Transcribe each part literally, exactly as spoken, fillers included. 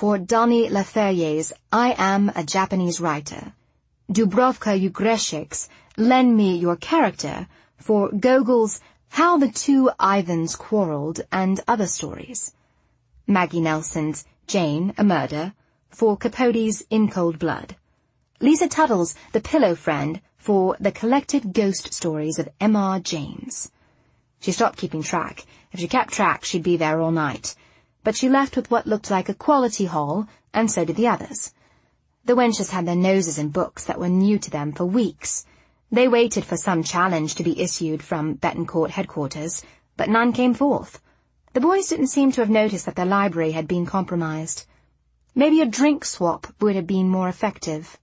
for Donny Laferrier's I Am a Japanese Writer, Dubrovka Ugreshik's Lend Me Your Character, for Gogol's How the Two Ivans Quarreled and Other Stories, Maggie Nelson's Jane, a Murder, for Capote's In Cold Blood, Lisa Tuttle's The Pillow Friend, for the collected ghost stories of M R James. She stopped keeping track. If she kept track, she'd be there all night. But she left with what looked like a quality haul, and so did the others. The wenches had their noses in books that were new to them for weeks. They waited for some challenge to be issued from Bettencourt headquarters, but none came forth. The boys didn't seem to have noticed that their library had been compromised. Maybe a drink swap would have been more effective.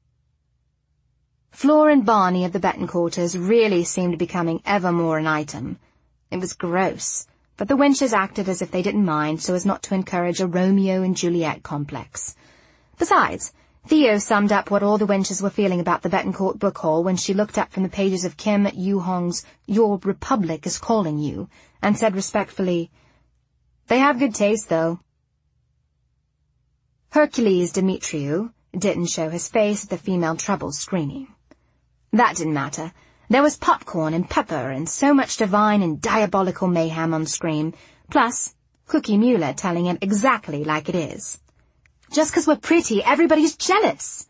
Flora and Barney of the Bettencourters really seemed becoming ever more an item. It was gross, but the wenches acted as if they didn't mind so as not to encourage a Romeo and Juliet complex. Besides, Theo summed up what all the wenches were feeling about the Bettencourt book haul when she looked up from the pages of Kim Yu-hong's Your Republic is Calling You, and said respectfully, "They have good taste, though." Hercules Demetriou didn't show his face at the female trouble screening. That didn't matter. There was popcorn and pepper and so much divine and diabolical mayhem on screen, plus Cookie Mueller telling it exactly like it is. Just 'cause we're pretty, everybody's jealous.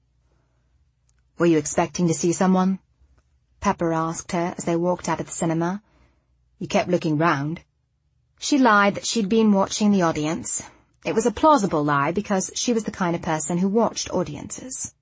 "Were you expecting to see someone?" Pepper asked her as they walked out of the cinema. "You kept looking round." She lied that she'd been watching the audience. It was a plausible lie because she was the kind of person who watched audiences.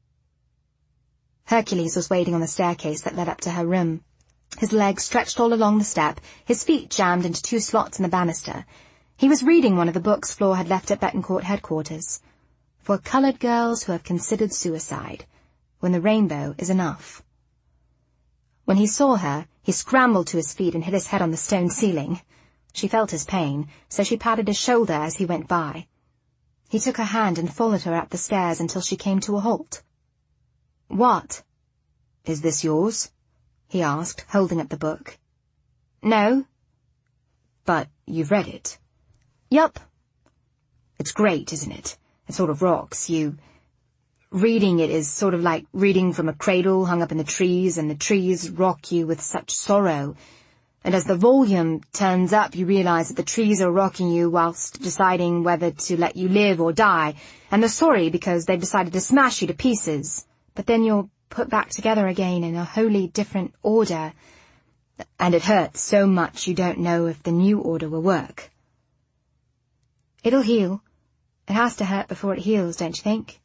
Hercules was waiting on the staircase that led up to her room. His legs stretched all along the step, his feet jammed into two slots in the banister. He was reading one of the books Flora had left at Bettencourt headquarters. For coloured girls who have considered suicide, when the rainbow is enough. When he saw her, he scrambled to his feet and hit his head on the stone ceiling. She felt his pain, so she patted his shoulder as he went by. He took her hand and followed her up the stairs until she came to a halt. "What?" "Is this yours?" he asked, holding up the book. "No." "But you've read it?" "Yup." "It's great, isn't it? It sort of rocks. You... Reading it is sort of like reading from a cradle hung up in the trees, and the trees rock you with such sorrow. And as the volume turns up, you realize that the trees are rocking you whilst deciding whether to let you live or die, and they're sorry because they've decided to smash you to pieces. But then you're put back together again in a wholly different order, and it hurts so much you don't know if the new order will work." "It'll heal. It has to hurt before it heals, don't you think?"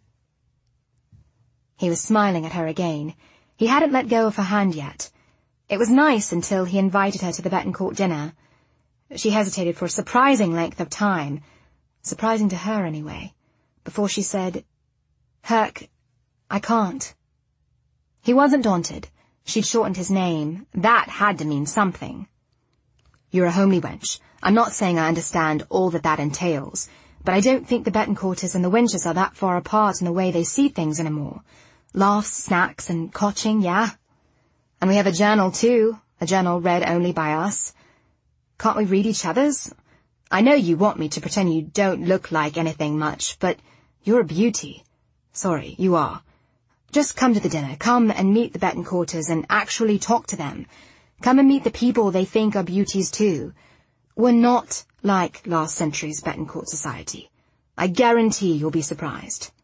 He was smiling at her again. He hadn't let go of her hand yet. It was nice until he invited her to the Bettencourt dinner. She hesitated for a surprising length of time, surprising to her anyway, before she said, "Herc, I can't." He wasn't daunted. She'd shortened his name. That had to mean something. "You're a homely wench. I'm not saying I understand all that that entails, but I don't think the Bettencourters and the wenches are that far apart in the way they see things anymore. Laughs, snacks, and cotching, yeah. And we have a journal, too, a journal read only by us. Can't we read each other's? I know you want me to pretend you don't look like anything much, but you're a beauty. Sorry, you are. Just come to the dinner. Come and meet the Bettencourters and actually talk to them. Come and meet the people they think are beauties, too. We're not like last century's Bettencourt society. I guarantee you'll be surprised."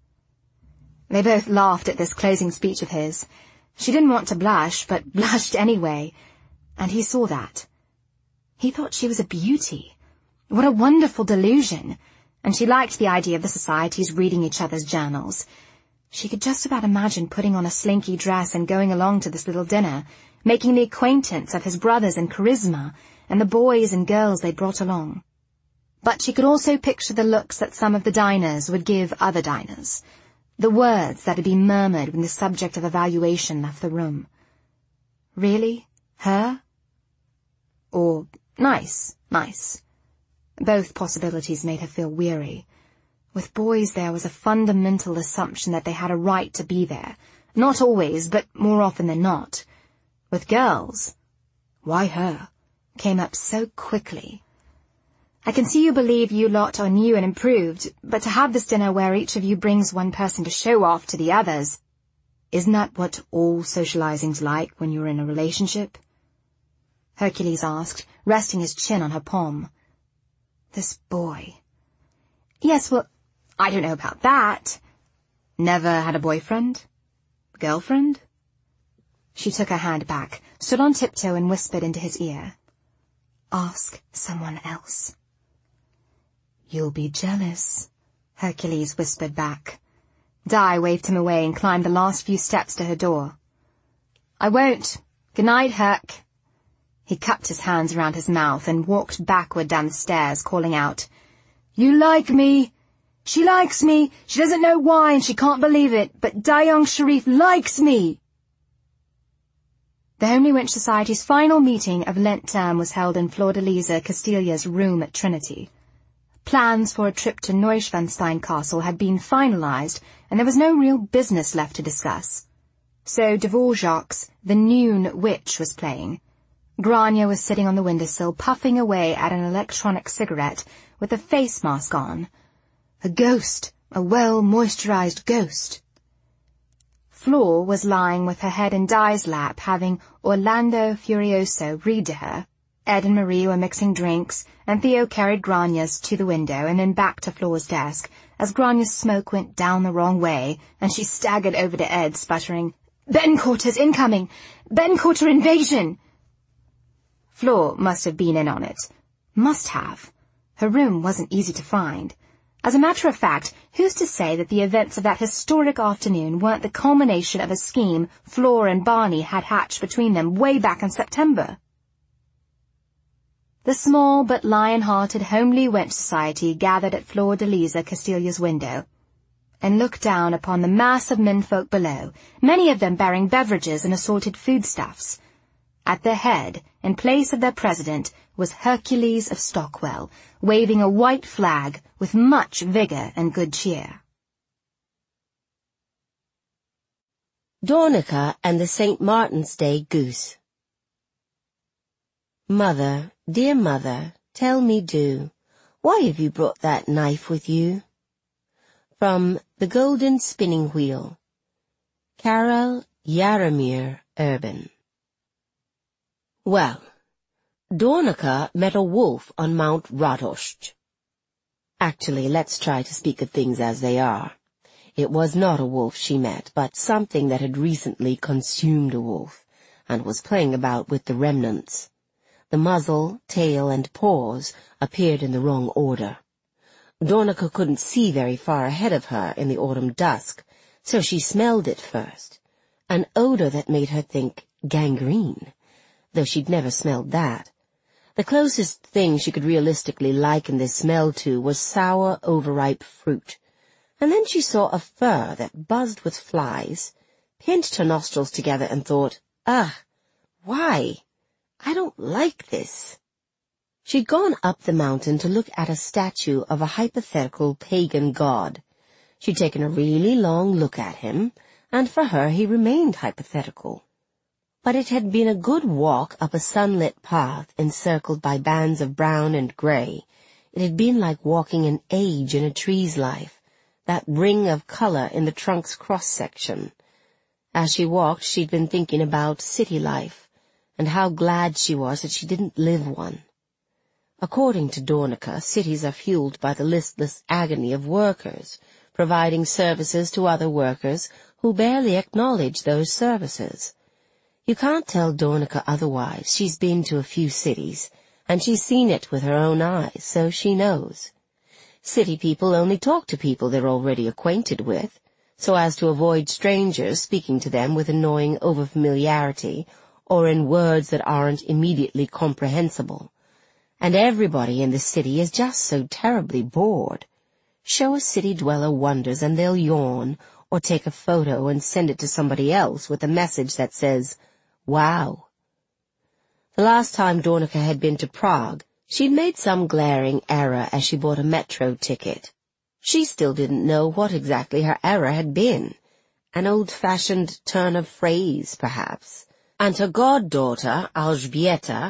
They both laughed at this closing speech of his. She didn't want to blush, but blushed anyway, and he saw that. He thought she was a beauty. What a wonderful delusion! And she liked the idea of the societies reading each other's journals. She could just about imagine putting on a slinky dress and going along to this little dinner, making the acquaintance of his brothers and Charisma, and the boys and girls they brought along. But she could also picture the looks that some of the diners would give other diners, the words that had been murmured when the subject of evaluation left the room. Really? Her? Or nice, nice. Both possibilities made her feel weary. With boys there was a fundamental assumption that they had a right to be there. Not always, but more often than not. With girls, why her, came up so quickly. I can see you believe you lot are new and improved, but to have this dinner where each of you brings one person to show off to the others, isn't that what all socializing's like when you're in a relationship? Hercules asked, resting his chin on her palm. This boy. Yes, well, I don't know about that. Never had a boyfriend? Girlfriend? She took her hand back, stood on tiptoe and whispered into his ear. Ask someone else. You'll be jealous, Hercules whispered back. Di waved him away and climbed the last few steps to her door. I won't. Good night, Herc. He cupped his hands around his mouth and walked backward down the stairs, calling out, You like me? She likes me. She doesn't know why and she can't believe it, but Dayang Sharif likes me. The Homely Wench Society's final meeting of Lent term was held in Fleur-de-Lisa Castilia's room at Trinity. Plans for a trip to Neuschwanstein Castle had been finalized, and there was no real business left to discuss. So Dvorak's The Noon Witch was playing. Grania was sitting on the windowsill, puffing away at an electronic cigarette with a face mask on. A ghost, a well-moisturized ghost. Fleur was lying with her head in Di's lap, having Orlando Furioso read to her. Ed and Marie were mixing drinks, and Theo carried Grania's to the window and then back to Fleur's desk, as Grania's smoke went down the wrong way, and she staggered over to Ed, sputtering, Bettencourters incoming! Bettencourter invasion! Fleur must have been in on it. Must have. Her room wasn't easy to find. As a matter of fact, who's to say that the events of that historic afternoon weren't the culmination of a scheme Fleur and Barney had hatched between them way back in September? The small but lion-hearted Homely Wench Society gathered at Fleur-de-Lisa Castilia's window and looked down upon the mass of menfolk below, many of them bearing beverages and assorted foodstuffs. At their head, in place of their president, was Hercules of Stockwell, waving a white flag with much vigor and good cheer. Dornica and the Saint Martin's Day Goose. Mother, dear mother, tell me do, why have you brought that knife with you? From The Golden Spinning Wheel. Karel Jaromir Urban. Well, Dornica met a wolf on Mount Radost. Actually, let's try to speak of things as they are. It was not a wolf she met, but something that had recently consumed a wolf, and was playing about with the remnants. The muzzle, tail, and paws appeared in the wrong order. Dornica couldn't see very far ahead of her in the autumn dusk, so she smelled it first, an odor that made her think gangrene, though she'd never smelled that. The closest thing she could realistically liken this smell to was sour, overripe fruit. And then she saw a fur that buzzed with flies, pinched her nostrils together and thought, Ugh, why? I don't like this. She'd gone up the mountain to look at a statue of a hypothetical pagan god. She'd taken a really long look at him, and for her he remained hypothetical. But it had been a good walk up a sunlit path encircled by bands of brown and gray. It had been like walking an age in a tree's life, that ring of color in the trunk's cross-section. As she walked, she'd been thinking about city life, and how glad she was that she didn't live one. According to Dornica, cities are fueled by the listless agony of workers, providing services to other workers who barely acknowledge those services. You can't tell Dornica otherwise. She's been to a few cities, and she's seen it with her own eyes, so she knows. City people only talk to people they're already acquainted with, so as to avoid strangers speaking to them with annoying overfamiliarity or in words that aren't immediately comprehensible. And everybody in the city is just so terribly bored. Show a city dweller wonders and they'll yawn, or take a photo and send it to somebody else with a message that says, Wow. The last time Dornica had been to Prague, she'd made some glaring error as she bought a metro ticket. She still didn't know what exactly her error had been. An old-fashioned turn of phrase, perhaps. And her goddaughter, Alzbieta,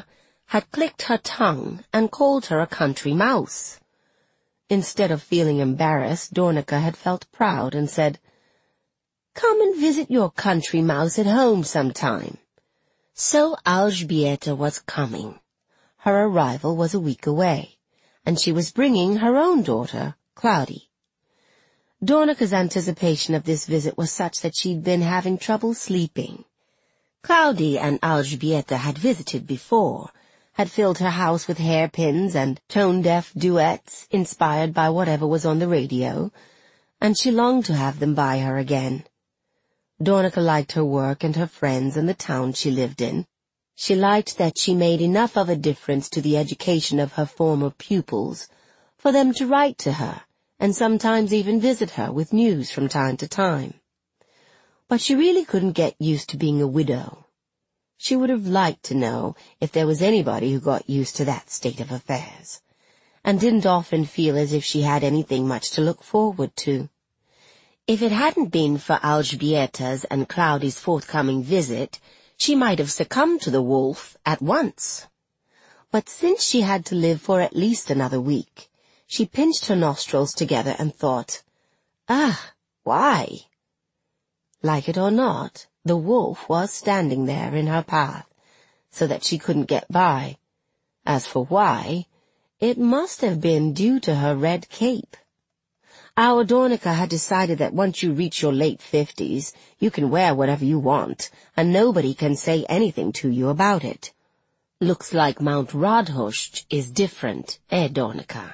had clicked her tongue and called her a country mouse. Instead of feeling embarrassed, Dornica had felt proud and said, "Come and visit your country mouse at home sometime." So Alžběta was coming. Her arrival was a week away, and she was bringing her own daughter, Cloudy. Dornica's anticipation of this visit was such that she'd been having trouble sleeping. Cloudy and Alžběta had visited before, had filled her house with hairpins and tone-deaf duets inspired by whatever was on the radio, and she longed to have them by her again. Dornica liked her work and her friends and the town she lived in. She liked that she made enough of a difference to the education of her former pupils for them to write to her and sometimes even visit her with news from time to time. But she really couldn't get used to being a widow. She would have liked to know if there was anybody who got used to that state of affairs, and didn't often feel as if she had anything much to look forward to. If it hadn't been for Alžběta's and Cloudy's forthcoming visit, she might have succumbed to the wolf at once. But since she had to live for at least another week, she pinched her nostrils together and thought, "Ah, why?" Like it or not, the wolf was standing there in her path, so that she couldn't get by. As for why, it must have been due to her red cape. Our Dornica had decided that once you reach your late fifties, you can wear whatever you want, and nobody can say anything to you about it. Looks like Mount Radhošť is different, eh, Dornica?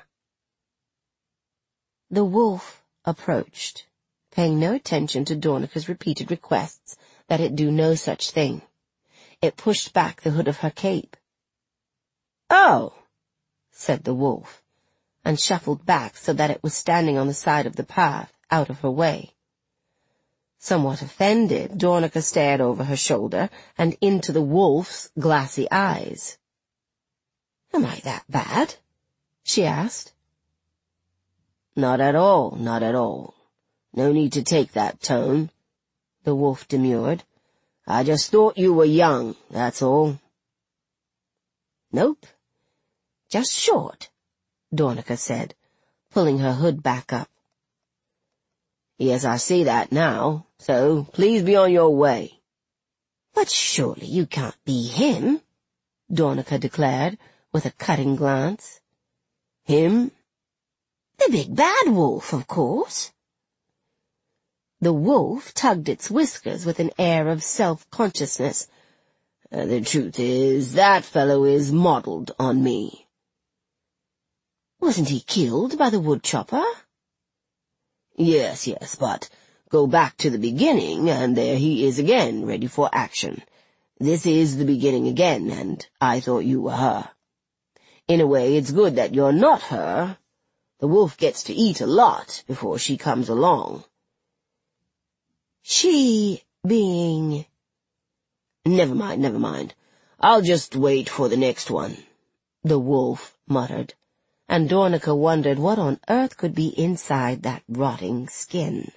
The wolf approached, paying no attention to Dornica's repeated requests that it do no such thing. It pushed back the hood of her cape. "Oh," said the wolf, and shuffled back so that it was standing on the side of the path, out of her way. Somewhat offended, Dornica stared over her shoulder and into the wolf's glassy eyes. "Am I that bad?" she asked. "Not at all, not at all. No need to take that tone," the wolf demurred. "I just thought you were young, that's all." "Nope, just short," Dornica said, pulling her hood back up. "Yes, I see that now, so please be on your way." "But surely you can't be him," Dornica declared, with a cutting glance. "Him?" "The big bad wolf, of course." The wolf tugged its whiskers with an air of self-consciousness. Uh, "the truth is, that fellow is modelled on me." "Wasn't he killed by the woodchopper?" "Yes, yes, but go back to the beginning, and there he is again, ready for action. This is the beginning again, and I thought you were her. In a way, it's good that you're not her. The wolf gets to eat a lot before she comes along." "She being—" "Never mind, never mind. I'll just wait for the next one," the wolf muttered, and Dornica wondered what on earth could be inside that rotting skin.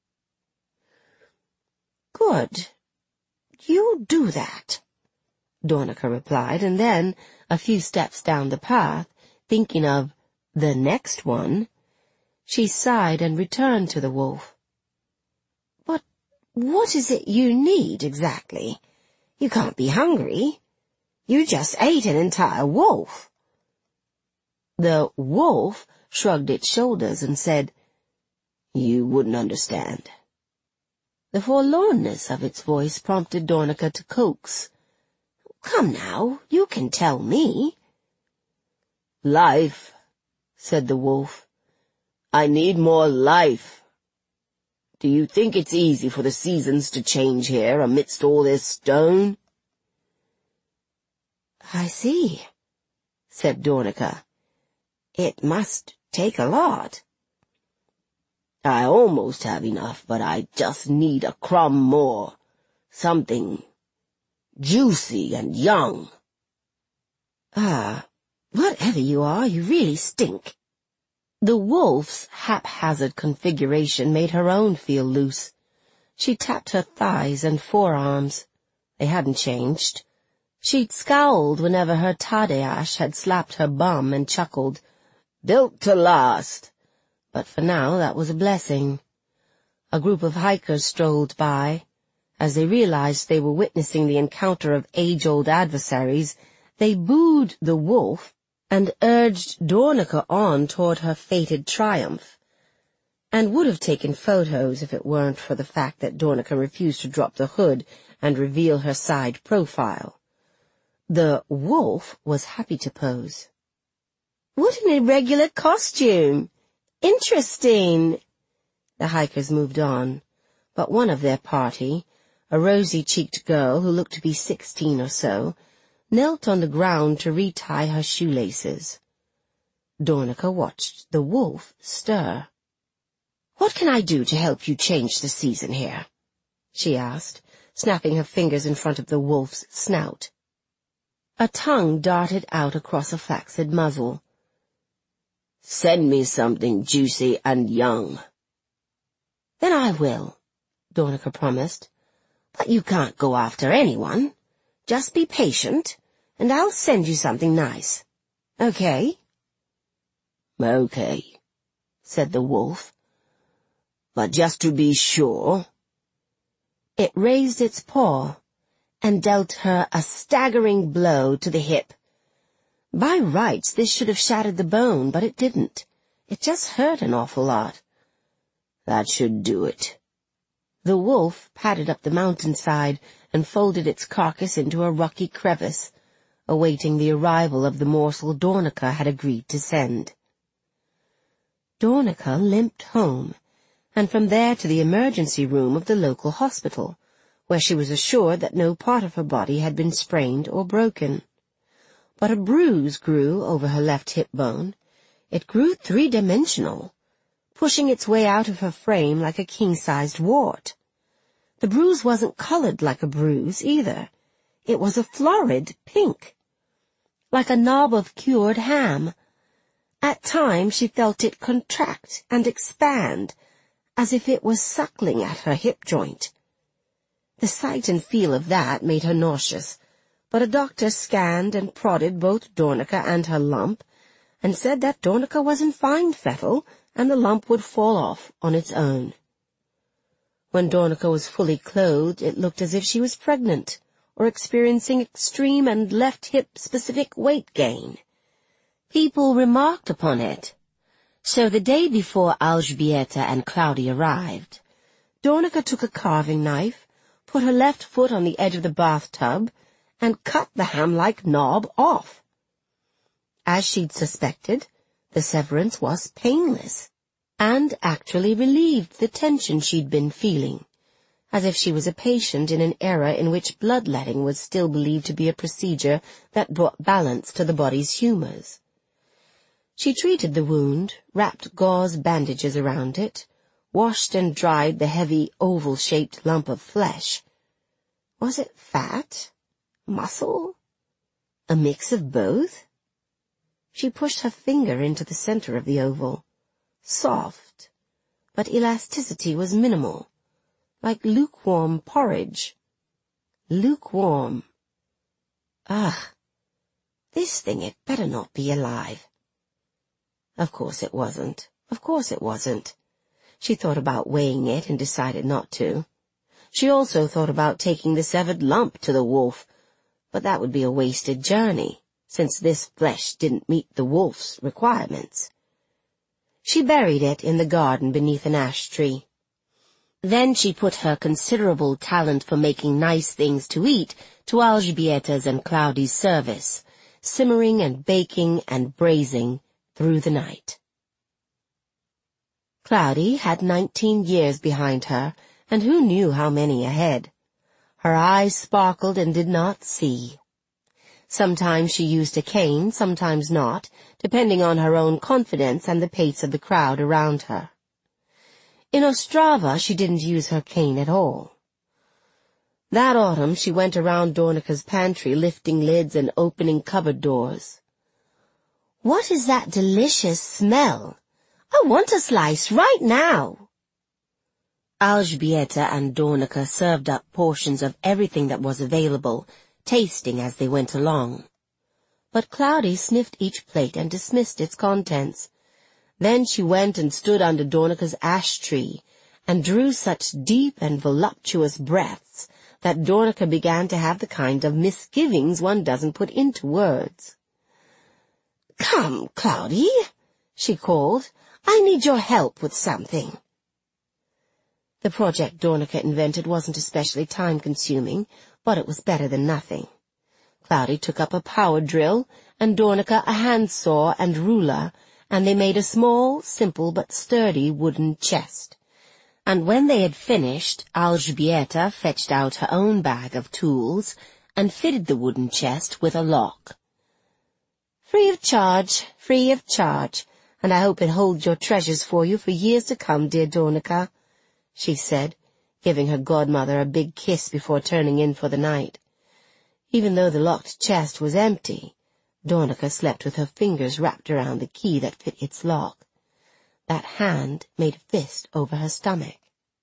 "Good. You do that," Dornica replied, and then, a few steps down the path, thinking of the next one, she sighed and returned to the wolf. "But what is it you need, exactly? You can't be hungry. You just ate an entire wolf." The wolf shrugged its shoulders and said, "You wouldn't understand." The forlornness of its voice prompted Dornica to coax. "Come now, you can tell me." "Life," said the wolf. "I need more life. Do you think it's easy for the seasons to change here amidst all this stone?" "I see," said Dornica. "It must take a lot." "I almost have enough, but I just need a crumb more. Something juicy and young." "Ah, whatever you are, you really stink." The wolf's haphazard configuration made her own feel loose. She tapped her thighs and forearms. They hadn't changed. She'd scowled whenever her Tadeash had slapped her bum and chuckled, "Built to last." But for now that was a blessing. A group of hikers strolled by. As they realized they were witnessing the encounter of age-old adversaries, they booed the wolf and urged Dornica on toward her fated triumph, and would have taken photos if it weren't for the fact that Dornica refused to drop the hood and reveal her side profile. The wolf was happy to pose. "What an irregular costume! Interesting!" The hikers moved on, but one of their party, a rosy-cheeked girl who looked to be sixteen or so, knelt on the ground to retie her shoelaces. Dornica watched the wolf stir. "What can I do to help you change the season here?" she asked, snapping her fingers in front of the wolf's snout. A tongue darted out across a flaccid muzzle. "Send me something juicy and young." "Then I will," Dornica promised. "But you can't go after anyone. Just be patient, and I'll send you something nice. Okay?" "Okay," said the wolf. "But just to be sure—" It raised its paw and dealt her a staggering blow to the hip. By rights, this should have shattered the bone, but it didn't. It just hurt an awful lot. "That should do it." The wolf padded up the mountainside and folded its carcass into a rocky crevice, awaiting the arrival of the morsel Dornica had agreed to send. Dornica limped home, and from there to the emergency room of the local hospital, where she was assured that no part of her body had been sprained or broken. But a bruise grew over her left hip bone. It grew three-dimensional, pushing its way out of her frame like a king-sized wart. The bruise wasn't colored like a bruise, either. It was a florid pink, like a knob of cured ham. At times she felt it contract and expand, as if it was suckling at her hip joint. The sight and feel of that made her nauseous, but a doctor scanned and prodded both Dornica and her lump, and said that Dornica was in fine fettle, and the lump would fall off on its own. When Dornica was fully clothed, it looked as if she was pregnant, or experiencing extreme and left-hip-specific weight gain. People remarked upon it. So the day before Alžbieta and Cloudy arrived, Dornica took a carving knife, put her left foot on the edge of the bathtub, and cut the ham-like knob off. As she'd suspected, the severance was painless, and actually relieved the tension she'd been feeling, as if she was a patient in an era in which bloodletting was still believed to be a procedure that brought balance to the body's humors. She treated the wound, wrapped gauze bandages around it, washed and dried the heavy, oval-shaped lump of flesh. Was it fat? Muscle? A mix of both? She pushed her finger into the center of the oval. Soft, but elasticity was minimal, like lukewarm porridge. Lukewarm. Ugh, this thing had better not be alive. Of course it wasn't. Of course it wasn't. She thought about weighing it and decided not to. She also thought about taking the severed lump to the wolf, but that would be a wasted journey, since this flesh didn't meet the wolf's requirements. She buried it in the garden beneath an ash tree. Then she put her considerable talent for making nice things to eat to Alžbieta's and Cloudy's service, simmering and baking and braising through the night. Cloudy had nineteen years behind her, and who knew how many ahead. Her eyes sparkled and did not see. Sometimes she used a cane, sometimes not, depending on her own confidence and the pace of the crowd around her. In Ostrava she didn't use her cane at all. That autumn she went around Dornica's pantry lifting lids and opening cupboard doors. "What is that delicious smell? I want a slice right now." Alžbieta and Dornica served up portions of everything that was available, tasting as they went along. But Cloudy sniffed each plate and dismissed its contents. Then she went and stood under Dornica's ash tree, and drew such deep and voluptuous breaths that Dornica began to have the kind of misgivings one doesn't put into words. "Come, Cloudy," she called. "I need your help with something." The project Dornica invented wasn't especially time-consuming, but it was better than nothing. Cloudy took up a power drill, and Dornica a handsaw and ruler, and they made a small, simple but sturdy wooden chest. And when they had finished, Alžbieta fetched out her own bag of tools and fitted the wooden chest with a lock. "Free of charge, free of charge, and I hope it holds your treasures for you for years to come, dear Dornica," she said, giving her godmother a big kiss before turning in for the night. Even though the locked chest was empty, Dornica slept with her fingers wrapped around the key that fit its lock. That hand made a fist over her stomach.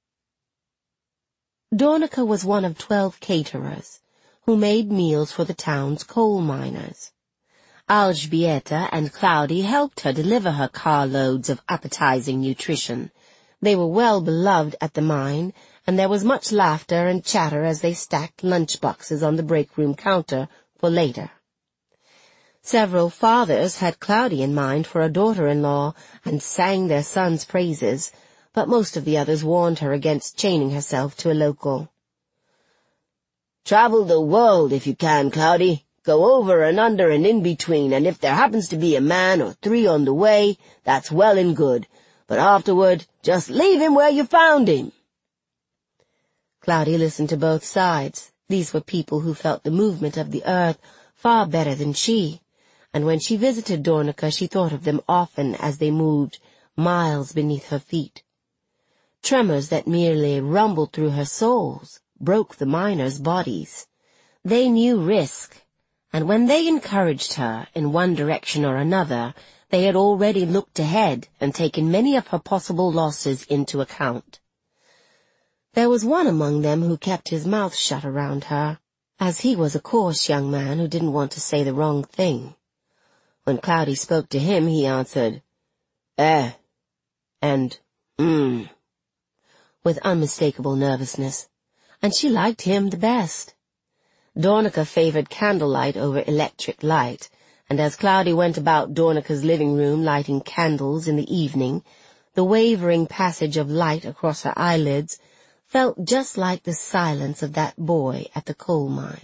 Dornica was one of twelve caterers, who made meals for the town's coal miners. Alžbieta and Cloudy helped her deliver her carloads of appetizing nutrition. They were well beloved at the mine, and there was much laughter and chatter as they stacked lunch boxes on the break-room counter for later. Several fathers had Cloudy in mind for a daughter-in-law and sang their sons' praises, but most of the others warned her against chaining herself to a local. "Travel the world if you can, Cloudy. Go over and under and in between, and if there happens to be a man or three on the way, that's well and good. But afterward, just leave him where you found him." Cloudy listened to both sides. These were people who felt the movement of the earth far better than she, and when she visited Dornica she thought of them often as they moved miles beneath her feet. Tremors that merely rumbled through her soles broke the miners' bodies. They knew risk, and when they encouraged her in one direction or another, they had already looked ahead and taken many of her possible losses into account. There was one among them who kept his mouth shut around her, as he was a coarse young man who didn't want to say the wrong thing. When Cloudy spoke to him, he answered, "Eh," and "mm," with unmistakable nervousness, and she liked him the best. Dornica favored candlelight over electric light, and as Cloudy went about Dornica's living room lighting candles in the evening, the wavering passage of light across her eyelids felt just like the silence of that boy at the coal mine.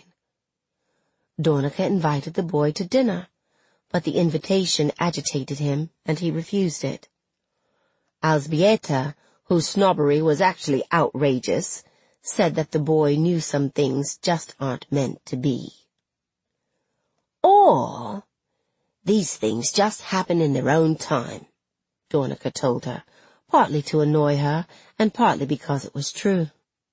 Dornica invited the boy to dinner, but the invitation agitated him, and he refused it. Alžbieta, whose snobbery was actually outrageous, said that the boy knew some things just aren't meant to be. "Or these things just happen in their own time," Dornica told her, partly to annoy her, and partly because it was true.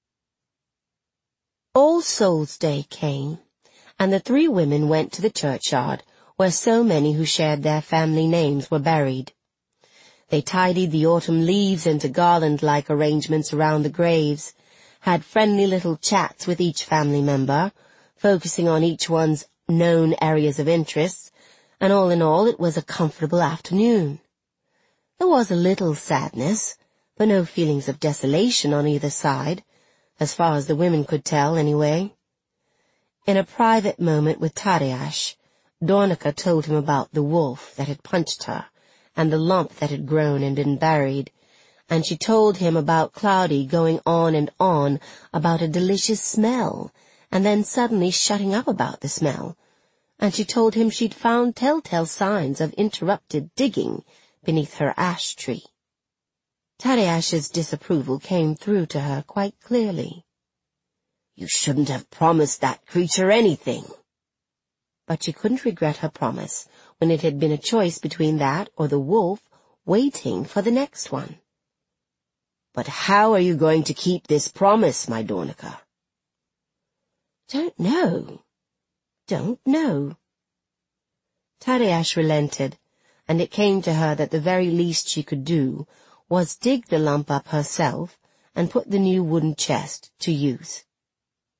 All Souls' Day came, and the three women went to the churchyard, where so many who shared their family names were buried. They tidied the autumn leaves into garland-like arrangements around the graves, had friendly little chats with each family member, focusing on each one's known areas of interest, and all in all it was a comfortable afternoon. There was a little sadness, but no feelings of desolation on either side, as far as the women could tell anyway. In a private moment with Tadeash, Dornica told him about the wolf that had punched her, and the lump that had grown and been buried, and she told him about Cloudy going on and on about a delicious smell, and then suddenly shutting up about the smell, and she told him she'd found telltale signs of interrupted digging beneath her ash tree. Tadeash's disapproval came through to her quite clearly. "You shouldn't have promised that creature anything." But she couldn't regret her promise when it had been a choice between that or the wolf waiting for the next one. "But how are you going to keep this promise, my Dornica?" "Don't know. Don't know." Tadeash relented, and it came to her that the very least she could do was dig the lump up herself and put the new wooden chest to use.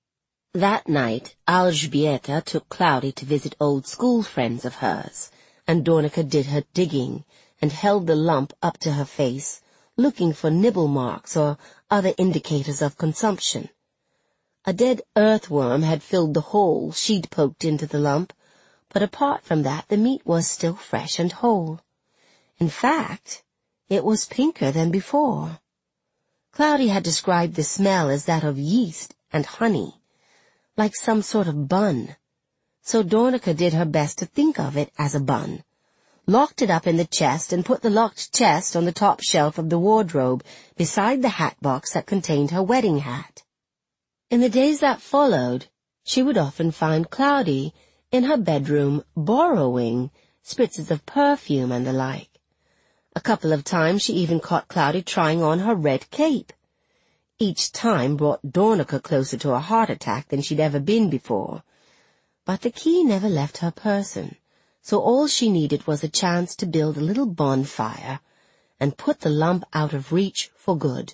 That night, Alżbieta took Cloudy to visit old school friends of hers, and Dornica did her digging and held the lump up to her face, looking for nibble marks or other indicators of consumption. A dead earthworm had filled the hole she'd poked into the lump, but apart from that the meat was still fresh and whole. In fact, it was pinker than before. Cloudy had described the smell as that of yeast and honey, like some sort of bun. So Dornica did her best to think of it as a bun, locked it up in the chest, and put the locked chest on the top shelf of the wardrobe beside the hat box that contained her wedding hat. In the days that followed, she would often find Cloudy in her bedroom borrowing spritzes of perfume and the like. A couple of times she even caught Cloudy trying on her red cape. Each time brought Dornica closer to a heart attack than she'd ever been before. But the key never left her person, so all she needed was a chance to build a little bonfire and put the lump out of reach for good.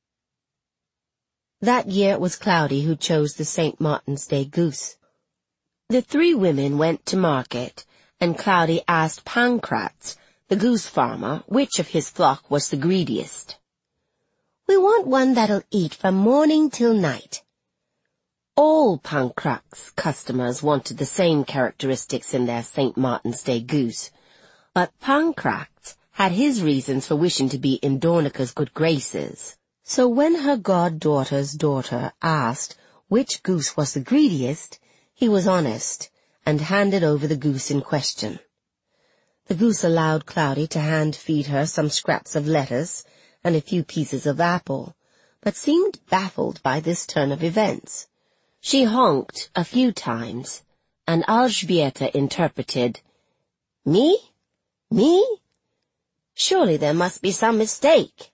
That year it was Cloudy who chose the Saint Martin's Day goose. The three women went to market, and Cloudy asked Pancratz, the goose farmer, which of his flock was the greediest. "We want one that'll eat from morning till night." All Pancratz's customers wanted the same characteristics in their Saint Martin's Day goose, but Pancratz had his reasons for wishing to be in Dornica's good graces. So when her goddaughter's daughter asked which goose was the greediest, he was honest and handed over the goose in question. The goose allowed Cloudy to hand-feed her some scraps of lettuce and a few pieces of apple, but seemed baffled by this turn of events. She honked a few times, and Alżbieta interpreted, "Me? Me? Surely there must be some mistake."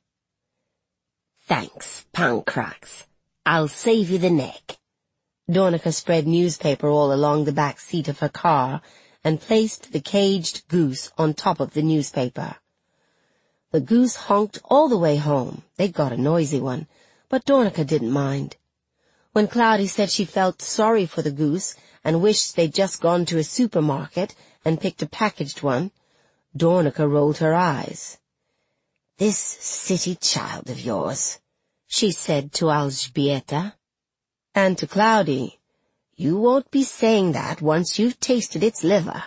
"Thanks, Pancratz. I'll save you the neck." Dornica spread newspaper all along the back seat of her car and placed the caged goose on top of the newspaper. The goose honked all the way home. They'd got a noisy one, but Dornica didn't mind. When Cloudy said she felt sorry for the goose and wished they'd just gone to a supermarket and picked a packaged one, Dornica rolled her eyes. "This city child of yours," she said to Alżbieta. And to Cloudy, "You won't be saying that once you've tasted its liver."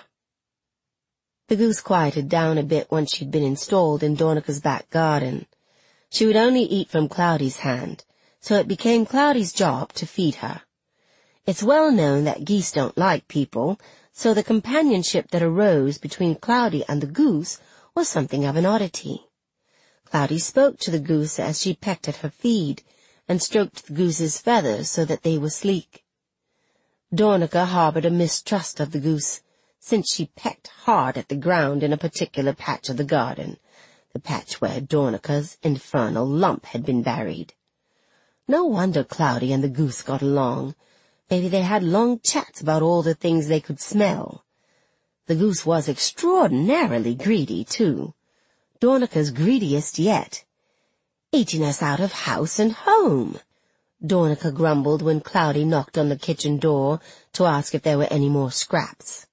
The goose quieted down a bit once she'd been installed in Dornica's back garden. She would only eat from Cloudy's hand, so it became Cloudy's job to feed her. It's well known that geese don't like people, so the companionship that arose between Cloudy and the goose was something of an oddity. Cloudy spoke to the goose as she pecked at her feed, and stroked the goose's feathers so that they were sleek. Dornica harbored a mistrust of the goose, since she pecked hard at the ground in a particular patch of the garden, the patch where Dornica's infernal lump had been buried. No wonder Cloudy and the goose got along. Maybe they had long chats about all the things they could smell. The goose was extraordinarily greedy, too. Dornica's greediest yet. "Eating us out of house and home," Dornica grumbled when Cloudy knocked on the kitchen door to ask if there were any more scraps.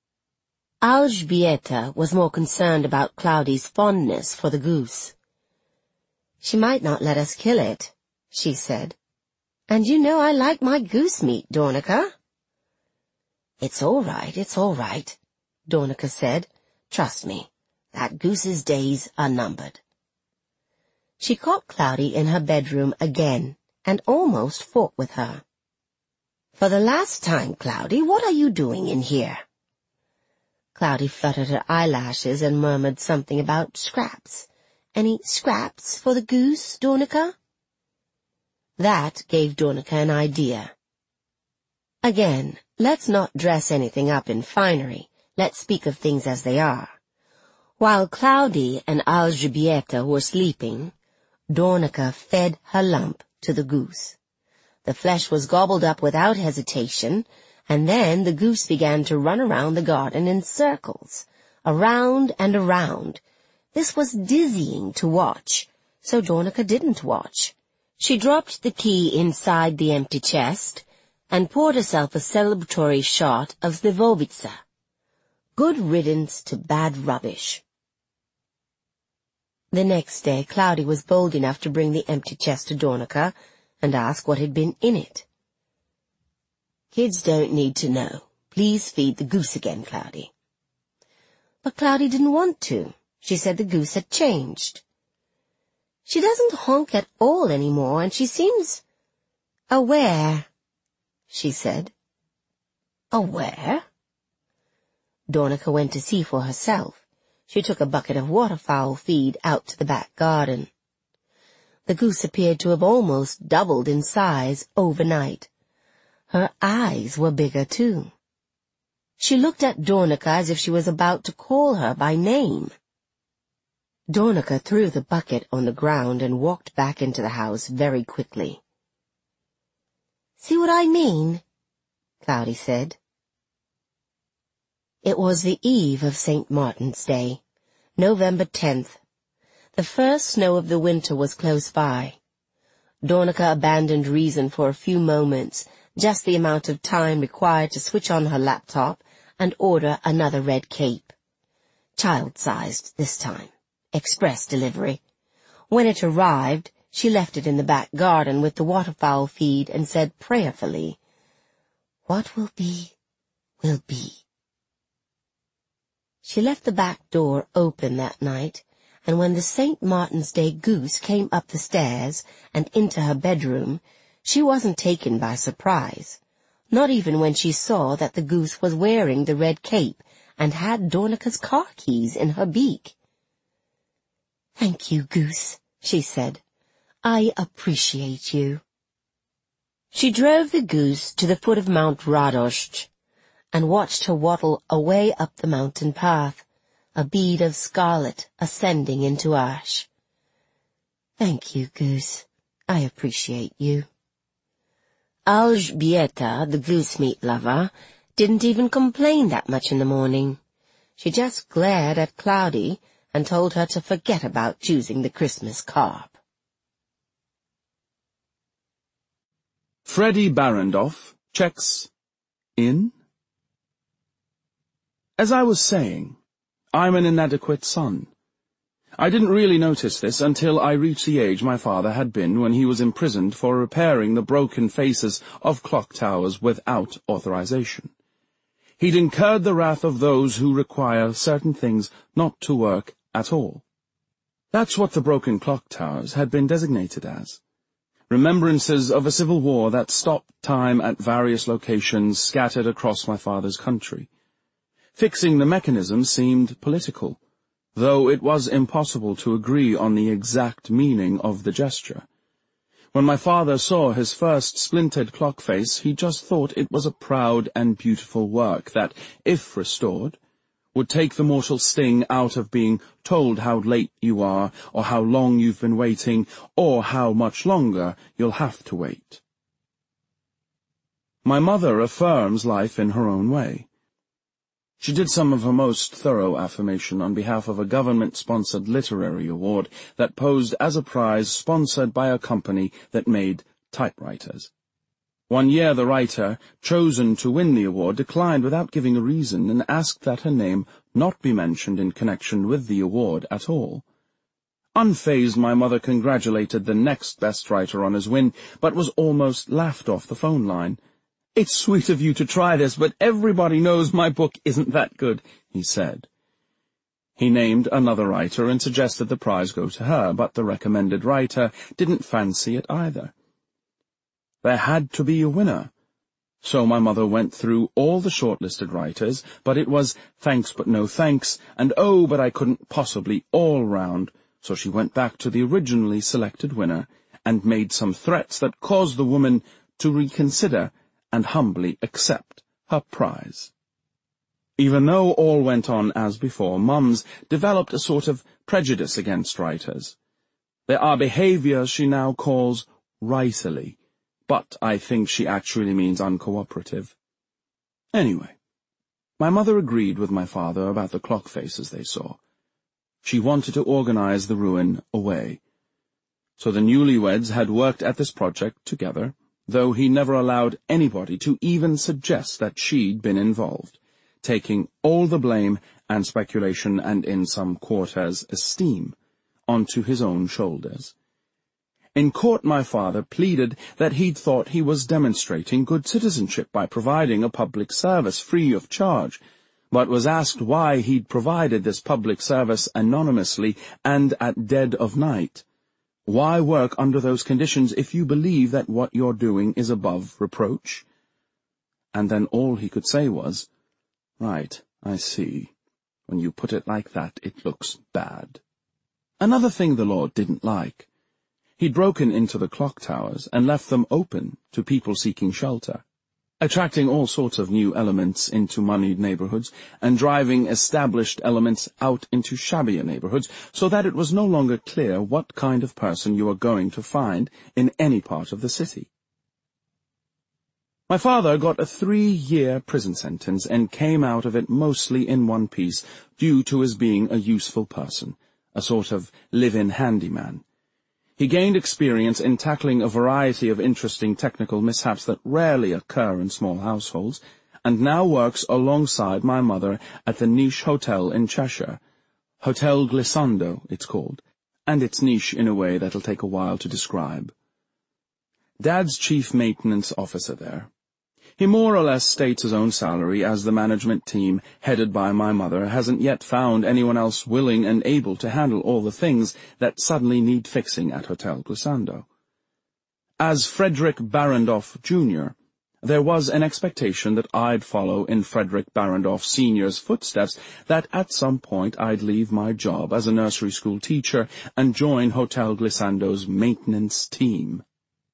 Alżbieta was more concerned about Cloudy's fondness for the goose. "She might not let us kill it," she said. "And you know I like my goose meat, Dornica." "It's all right, it's all right," Dornica said. "Trust me, that goose's days are numbered." She caught Cloudy in her bedroom again, and almost fought with her. "For the last time, Cloudy, what are you doing in here?" Cloudy fluttered her eyelashes and murmured something about scraps. "Any scraps for the goose, Dornica?" That gave Dornica an idea. "Again, let's not dress anything up in finery. Let's speak of things as they are. While Cloudy and Alżbieta were sleeping, Dornica fed her lump to the goose. The flesh was gobbled up without hesitation, and then the goose began to run around the garden in circles, around and around. This was dizzying to watch, so Dornica didn't watch. She dropped the key inside the empty chest and poured herself a celebratory shot of Slivovica. Good riddance to bad rubbish. The next day, Cloudy was bold enough to bring the empty chest to Dornica and ask what had been in it. "Kids don't need to know. Please feed the goose again, Cloudy." But Cloudy didn't want to. She said the goose had changed. "She doesn't honk at all anymore, and she seems aware," she said. "Aware?" Dornica went to see for herself. She took a bucket of waterfowl feed out to the back garden. The goose appeared to have almost doubled in size overnight. Her eyes were bigger, too. She looked at Dornica as if she was about to call her by name. Dornica threw the bucket on the ground and walked back into the house very quickly. "See what I mean?" Cloudy said. It was the eve of Saint Martin's Day, November tenth. The first snow of the winter was close by. Dornica abandoned reason for a few moments, just the amount of time required to switch on her laptop and order another red cape. Child-sized this time. Express delivery. When it arrived, she left it in the back garden with the waterfowl feed and said prayerfully, "What will be, will be." She left the back door open that night, and when the Saint Martin's Day goose came up the stairs and into her bedroom, she wasn't taken by surprise, not even when she saw that the goose was wearing the red cape and had Dornica's car keys in her beak. "Thank you, Goose," she said. "I appreciate you." She drove the goose to the foot of Mount Radost and watched her waddle away up the mountain path, a bead of scarlet ascending into ash. "Thank you, Goose. I appreciate you." Alzbieta, the goose meat lover, didn't even complain that much in the morning. She just glared at Cloudy and told her to forget about choosing the Christmas carp. Freddie Barandoff checks in. As I was saying, I'm an inadequate son. I didn't really notice this until I reached the age my father had been when he was imprisoned for repairing the broken faces of clock towers without authorization. He'd incurred the wrath of those who require certain things not to work at all. That's what the broken clock towers had been designated as. Remembrances of a civil war that stopped time at various locations scattered across my father's country. Fixing the mechanism seemed political, though it was impossible to agree on the exact meaning of the gesture. When my father saw his first splintered clock face, he just thought it was a proud and beautiful work that, if restored, would take the mortal sting out of being told how late you are, or how long you've been waiting, or how much longer you'll have to wait. My mother affirms life in her own way. She did some of her most thorough affirmation on behalf of a government-sponsored literary award that posed as a prize sponsored by a company that made typewriters. One year the writer, chosen to win the award, declined without giving a reason and asked that her name not be mentioned in connection with the award at all. Unfazed, my mother congratulated the next best writer on his win, but was almost laughed off the phone line. "It's sweet of you to try this, but everybody knows my book isn't that good," he said. He named another writer and suggested the prize go to her, but the recommended writer didn't fancy it either. There had to be a winner. So my mother went through all the shortlisted writers, but it was thanks but no thanks, and oh, but I couldn't possibly all round, so she went back to the originally selected winner and made some threats that caused the woman to reconsider and humbly accept her prize. Even though all went on as before, Mums developed a sort of prejudice against writers. There are behaviours she now calls writerly, but I think she actually means uncooperative. Anyway, my mother agreed with my father about the clock faces they saw. She wanted to organize the ruin away. So the newlyweds had worked at this project together, though he never allowed anybody to even suggest that she'd been involved, taking all the blame and speculation and, in some quarters, esteem, onto his own shoulders. In court my father pleaded that he'd thought he was demonstrating good citizenship by providing a public service free of charge, but was asked why he'd provided this public service anonymously and at dead of night. Why work under those conditions if you believe that what you're doing is above reproach? And then all he could say was, "Right, I see. When you put it like that, it looks bad." Another thing the Lord didn't like. He'd broken into the clock towers and left them open to people seeking shelter, attracting all sorts of new elements into moneyed neighborhoods and driving established elements out into shabbier neighborhoods, so that it was no longer clear what kind of person you were going to find in any part of the city. My father got a three-year prison sentence and came out of it mostly in one piece due to his being a useful person, a sort of live-in handyman. He gained experience in tackling a variety of interesting technical mishaps that rarely occur in small households, and now works alongside my mother at the niche hotel in Cheshire. Hotel Glissando, it's called, and it's niche in a way that'll take a while to describe. Dad's chief maintenance officer there. He more or less states his own salary, as the management team, headed by my mother, hasn't yet found anyone else willing and able to handle all the things that suddenly need fixing at Hotel Glissando. As Frederick Barrandov, Junior, there was an expectation that I'd follow in Frederick Barrandov, Senior's footsteps, that at some point I'd leave my job as a nursery school teacher and join Hotel Glissando's maintenance team.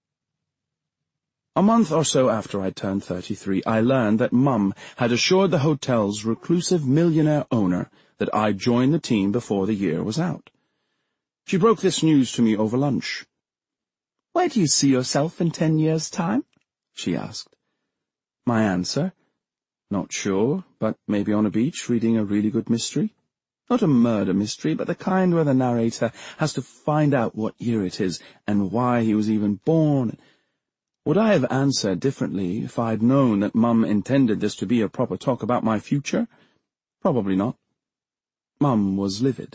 A month or so after I turned thirty-three, I learned that Mum had assured the hotel's reclusive millionaire owner that I'd join the team before the year was out. She broke this news to me over lunch. "Where do you see yourself in ten years' time?" she asked. My answer? Not sure, but maybe on a beach reading a really good mystery. Not a murder mystery, but the kind where the narrator has to find out what year it is and why he was even born. Would I have answered differently if I'd known that Mum intended this to be a proper talk about my future? Probably not. Mum was livid.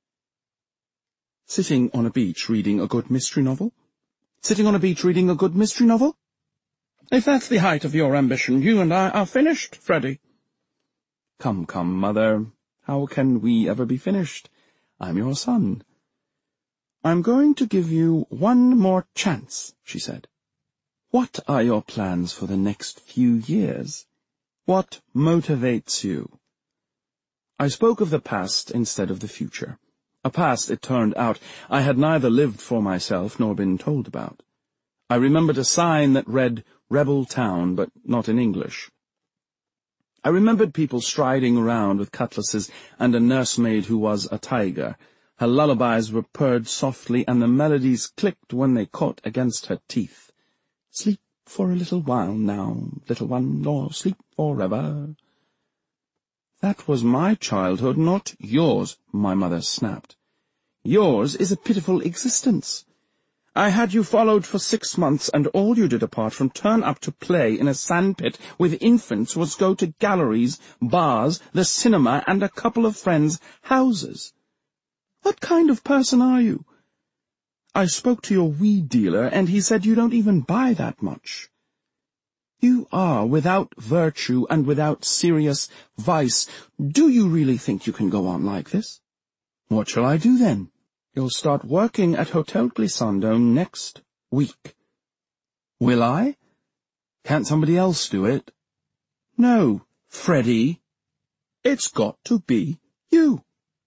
Sitting on a beach reading a good mystery novel? Sitting on a beach reading a good mystery novel? If that's the height of your ambition, you and I are finished, Freddie. Come, come, Mother. How can we ever be finished? I'm your son. I'm going to give you one more chance, she said. What are your plans for the next few years? What motivates you? I spoke of the past instead of the future. A past, it turned out, I had neither lived for myself nor been told about. I remembered a sign that read, Rebel Town, but not in English. I remembered people striding around with cutlasses and a nursemaid who was a tiger. Her lullabies were purred softly, and the melodies clicked when they caught against her teeth. Sleep for a little while now, little one, or sleep forever. That was my childhood, not yours, my mother snapped. Yours is a pitiful existence. I had you followed for six months, and all you did apart from turn up to play in a sandpit with infants was go to galleries, bars, the cinema, and a couple of friends' houses. What kind of person are you? I spoke to your weed dealer, and he said you don't even buy that much. You are without virtue and without serious vice. Do you really think you can go on like this? What shall I do then? You'll start working at Hotel Glissando next week. Will I? Can't somebody else do it? No, Freddie. It's got to be you.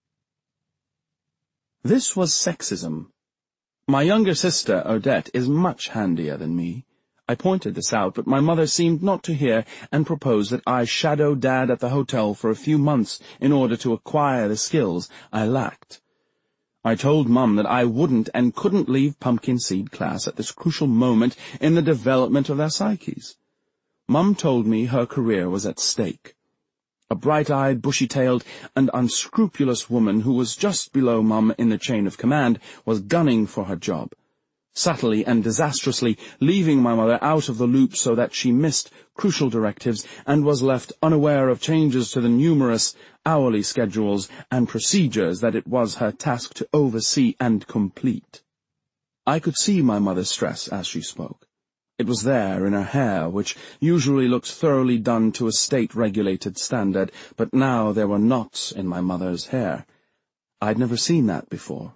This was sexism. My younger sister, Odette, is much handier than me. I pointed this out, but my mother seemed not to hear and proposed that I shadow Dad at the hotel for a few months in order to acquire the skills I lacked. I told Mum that I wouldn't and couldn't leave pumpkin seed class at this crucial moment in the development of their psyches. Mum told me her career was at stake. A bright-eyed, bushy-tailed, and unscrupulous woman who was just below Mum in the chain of command was gunning for her job. subtly and disastrously, leaving my mother out of the loop so that she missed crucial directives and was left unaware of changes to the numerous hourly schedules and procedures that it was her task to oversee and complete. I could see my mother's stress as she spoke. It was there in her hair, which usually looked thoroughly done to a state-regulated standard, but now there were knots in my mother's hair. I'd never seen that before.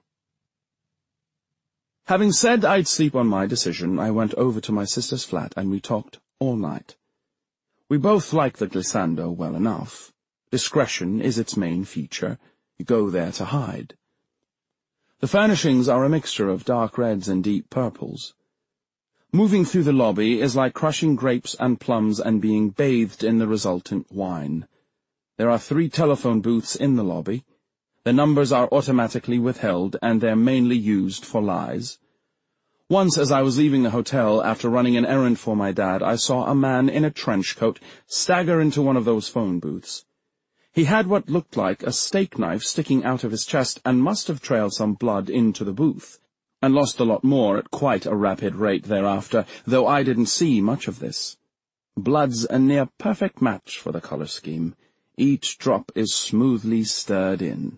Having said I'd sleep on my decision, I went over to my sister's flat and we talked all night. We both liked the glissando well enough. Discretion is its main feature. You go there to hide. The furnishings are a mixture of dark reds and deep purples. Moving through the lobby is like crushing grapes and plums and being bathed in the resultant wine. There are three telephone booths in the lobby. The numbers are automatically withheld, and they're mainly used for lies. Once, as I was leaving the hotel after running an errand for my dad, I saw a man in a trench coat stagger into one of those phone booths. He had what looked like a steak knife sticking out of his chest and must have trailed some blood into the booth, and lost a lot more at quite a rapid rate thereafter, though I didn't see much of this. Blood's a near-perfect match for the color scheme. Each drop is smoothly stirred in.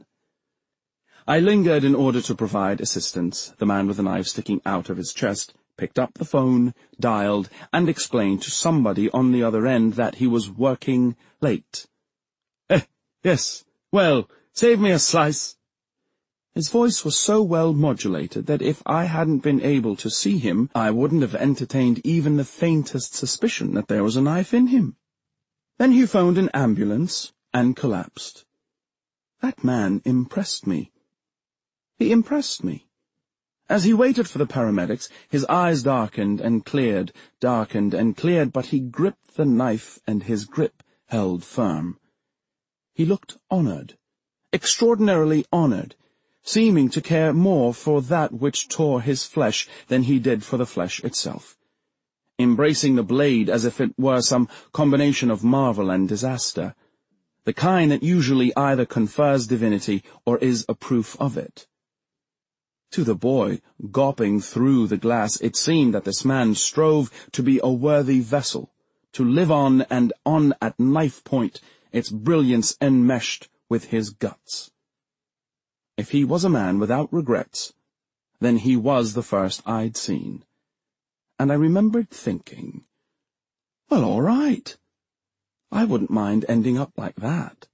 I lingered in order to provide assistance. The man with the knife sticking out of his chest picked up the phone, dialed, and explained to somebody on the other end that he was working late. Eh, yes, well, save me a slice. His voice was so well modulated that if I hadn't been able to see him, I wouldn't have entertained even the faintest suspicion that there was a knife in him. Then he phoned an ambulance and collapsed. That man impressed me. He impressed me. As he waited for the paramedics, his eyes darkened and cleared, darkened and cleared, but he gripped the knife and his grip held firm. He looked honored, extraordinarily honored, seeming to care more for that which tore his flesh than he did for the flesh itself, embracing the blade as if it were some combination of marvel and disaster, the kind that usually either confers divinity or is a proof of it. To the boy, gawping through the glass, it seemed that this man strove to be a worthy vessel, to live on and on at knife point, its brilliance enmeshed with his guts. If he was a man without regrets, then he was the first I'd seen. And I remembered thinking, well, all right. I wouldn't mind ending up like that.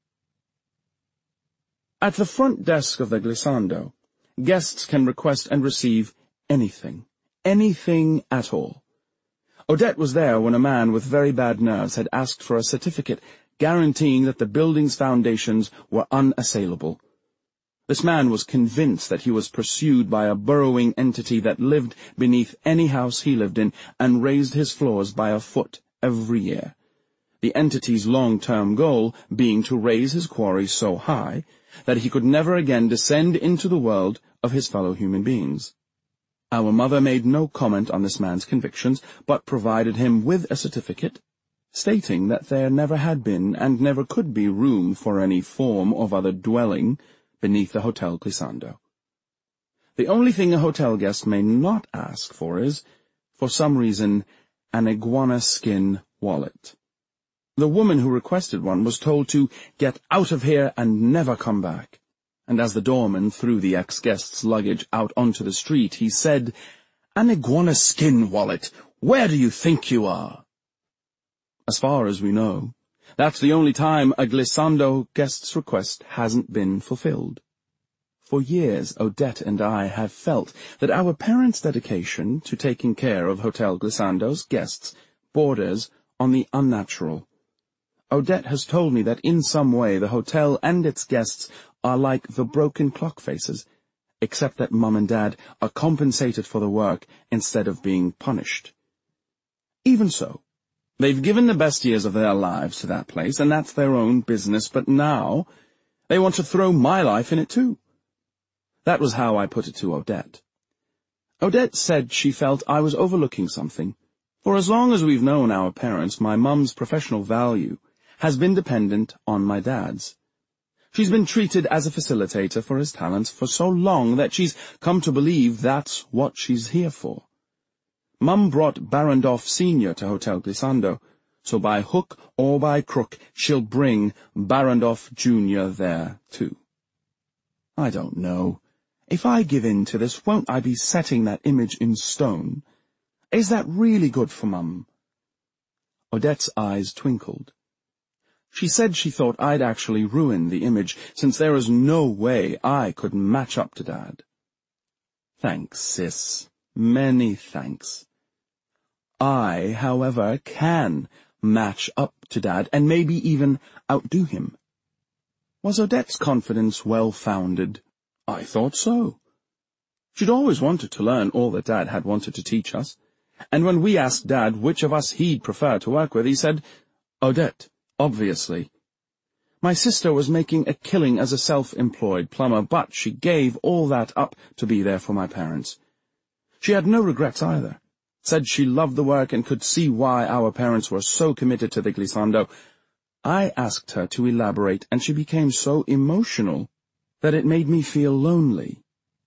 At the front desk of the glissando, guests can request and receive anything, anything at all. Odette was there when a man with very bad nerves had asked for a certificate guaranteeing that the building's foundations were unassailable. This man was convinced that he was pursued by a burrowing entity that lived beneath any house he lived in and raised his floors by a foot every year, the entity's long-term goal being to raise his quarry so high that he could never again descend into the world of his fellow human beings. Our mother made no comment on this man's convictions, but provided him with a certificate, stating that there never had been and never could be room for any form of other dwelling beneath the Hotel Glissando. The only thing a hotel guest may not ask for is, for some reason, an iguana skin wallet. The woman who requested one was told to get out of here and never come back. And as the doorman threw the ex-guest's luggage out onto the street, he said, "An iguana skin wallet, where do you think you are?" As far as we know, that's the only time a glissando guest's request hasn't been fulfilled. For years, Odette and I have felt that our parents' dedication to taking care of Hotel Glissando's guests borders on the unnatural. Odette has told me that in some way the hotel and its guests are like the broken clock faces, except that Mum and Dad are compensated for the work instead of being punished. Even so, they've given the best years of their lives to that place, and that's their own business, but now they want to throw my life in it too. That was how I put it to Odette. Odette said she felt I was overlooking something. For as long as we've known our parents, my mum's professional value has been dependent on my dad's. She's been treated as a facilitator for his talents for so long that she's come to believe that's what she's here for. Mum brought Barrandov Senior to Hotel Glissando, so by hook or by crook she'll bring Barrandov Junior there, too. I don't know. If I give in to this, won't I be setting that image in stone? Is that really good for Mum? Odette's eyes twinkled. She said she thought I'd actually ruined the image, since there is no way I could match up to Dad. Thanks, sis. Many thanks. I, however, can match up to Dad, and maybe even outdo him. Was Odette's confidence well-founded? I thought so. She'd always wanted to learn all that Dad had wanted to teach us, and when we asked Dad which of us he'd prefer to work with, he said, Odette, obviously. My sister was making a killing as a self-employed plumber, but she gave all that up to be there for my parents. She had no regrets either. Said she loved the work and could see why our parents were so committed to the Glissando. I asked her to elaborate, and she became so emotional that it made me feel lonely.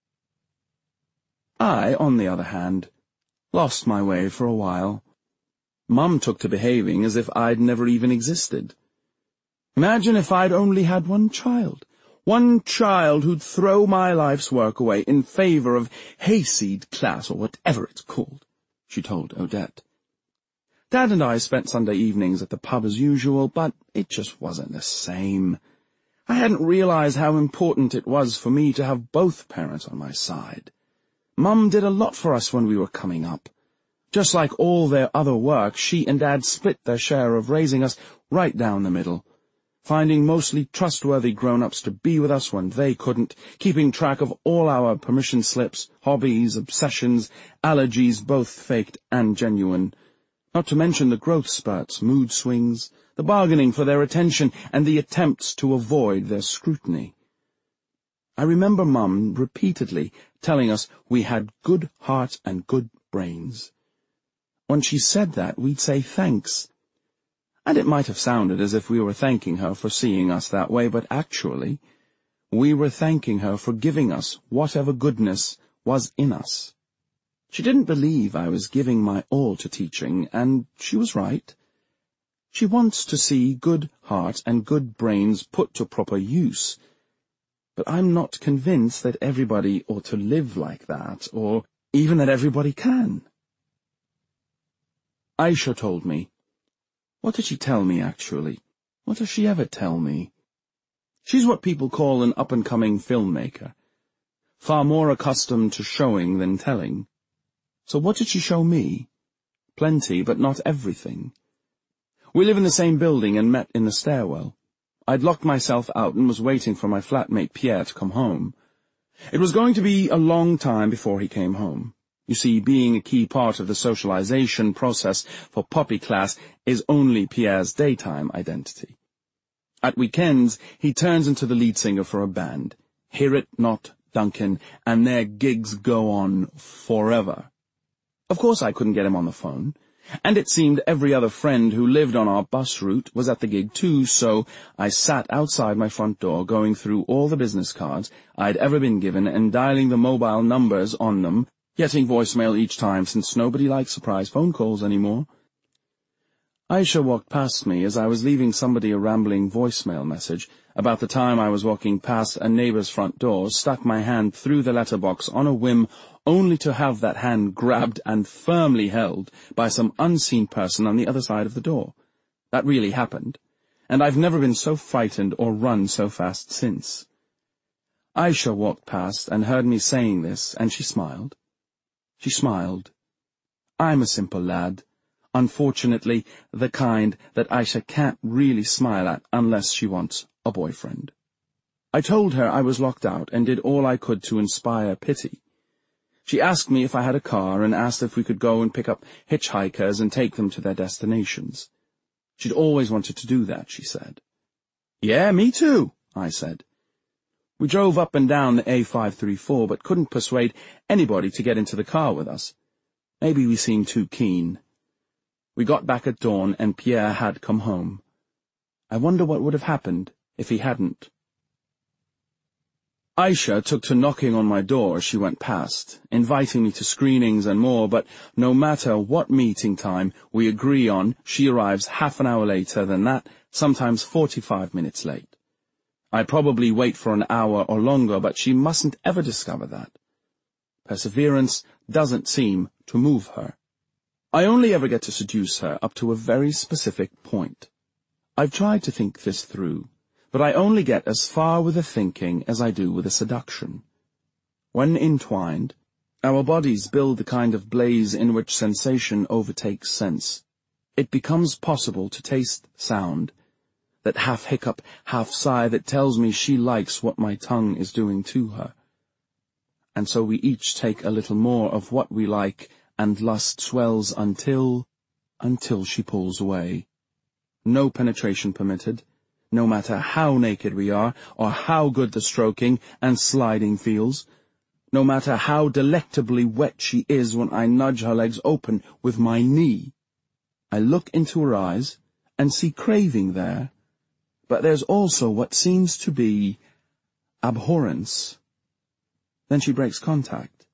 I, on the other hand, lost my way for a while. Mum took to behaving as if I'd never even existed. Imagine if I'd only had one child. One child who'd throw my life's work away in favor of hayseed class, or whatever it's called, she told Odette. Dad and I spent Sunday evenings at the pub as usual, but it just wasn't the same. I hadn't realized how important it was for me to have both parents on my side. Mum did a lot for us when we were coming up. Just like all their other work, she and Dad split their share of raising us right down the middle, finding mostly trustworthy grown-ups to be with us when they couldn't, keeping track of all our permission slips, hobbies, obsessions, allergies, both faked and genuine, not to mention the growth spurts, mood swings, the bargaining for their attention, and the attempts to avoid their scrutiny. I remember Mum repeatedly telling us we had good hearts and good brains. When she said that, we'd say thanks. And it might have sounded as if we were thanking her for seeing us that way, but actually, we were thanking her for giving us whatever goodness was in us. She didn't believe I was giving my all to teaching, and she was right. She wants to see good hearts and good brains put to proper use, but I'm not convinced that everybody ought to live like that, or even that everybody can. Aisha told me. What did she tell me, actually? What does she ever tell me? She's what people call an up-and-coming filmmaker, far more accustomed to showing than telling. So what did she show me? Plenty, but not everything. We live in the same building and met in the stairwell. I'd locked myself out and was waiting for my flatmate Pierre to come home. It was going to be a long time before he came home. You see, being a key part of the socialization process for Poppy class is only Pierre's daytime identity. At weekends, he turns into the lead singer for a band. Hear it not, Duncan, and their gigs go on forever. Of course I couldn't get him on the phone, and it seemed every other friend who lived on our bus route was at the gig too, so I sat outside my front door going through all the business cards I'd ever been given and dialing the mobile numbers on them, getting voicemail each time since nobody likes surprise phone calls anymore. Aisha walked past me as I was leaving somebody a rambling voicemail message. About the time I was walking past a neighbor's front door, stuck my hand through the letterbox on a whim, only to have that hand grabbed and firmly held by some unseen person on the other side of the door. That really happened, and I've never been so frightened or run so fast since. Aisha walked past and heard me saying this, and she smiled. She smiled. I'm a simple lad. Unfortunately, the kind that Aisha can't really smile at unless she wants a boyfriend. I told her I was locked out and did all I could to inspire pity. She asked me if I had a car and asked if we could go and pick up hitchhikers and take them to their destinations. She'd always wanted to do that, she said. Yeah, me too, I said. We drove up and down the A five thirty-four, but couldn't persuade anybody to get into the car with us. Maybe we seemed too keen. We got back at dawn, and Pierre had come home. I wonder what would have happened if he hadn't. Aisha took to knocking on my door as she went past, inviting me to screenings and more, but no matter what meeting time we agree on, she arrives half an hour later than that, sometimes forty-five minutes late. I probably wait for an hour or longer, but she mustn't ever discover that. Perseverance doesn't seem to move her. I only ever get to seduce her up to a very specific point. I've tried to think this through, but I only get as far with the thinking as I do with the seduction. When entwined, our bodies build the kind of blaze in which sensation overtakes sense. It becomes possible to taste sound, that half-hiccup, half-sigh that tells me she likes what my tongue is doing to her. And so we each take a little more of what we like, and lust swells until, until she pulls away. No penetration permitted, no matter how naked we are, or how good the stroking and sliding feels, no matter how delectably wet she is when I nudge her legs open with my knee. I look into her eyes and see craving there, but there's also what seems to be abhorrence. Then she breaks contact.